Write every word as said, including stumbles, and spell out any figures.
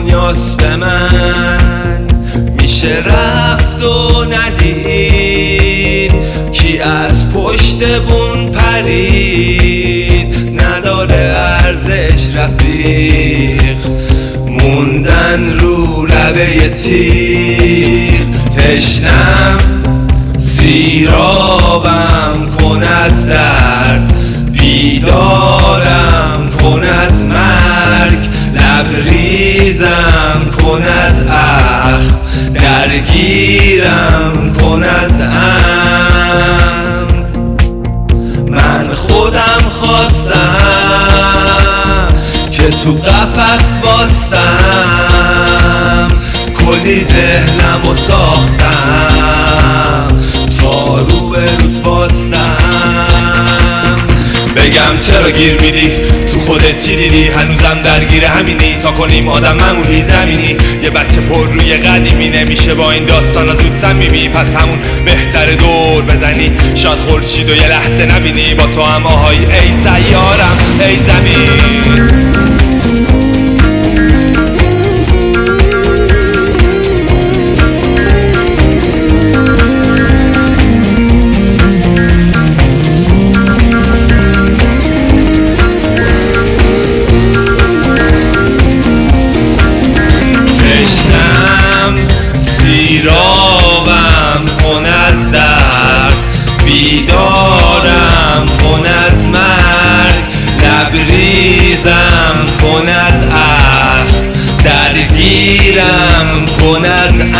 دنیاست به من میشه رفت و ندید کی از پشت بون پرید نداره ارزش رفیق موندن رو لبه تیر تشنم سیرابم کن از درد بیدارم کن از مرگ لبریزم کن از اخم درگیرم کن از عمد من خودم خواستم که تو قفس باستم کلی ذهنمو ساختم تا رو به روت باستم بگم چرا گیر میدی تو خودت چی دیدی هنوزم درگیر همینی تا کنیم آدم معمولی زمینی یه بچه پر روی قدیمی نمیشه با این داستانا زود صمیمی پس همون بهتر دور بزنی شاد خورشید و یه لحظه نبینی با تو هم آهای ای سیارم ای زمین سیرابم کن از درد بیدارم کن از مرگ لبریزم کن از اخم درگیرم کن از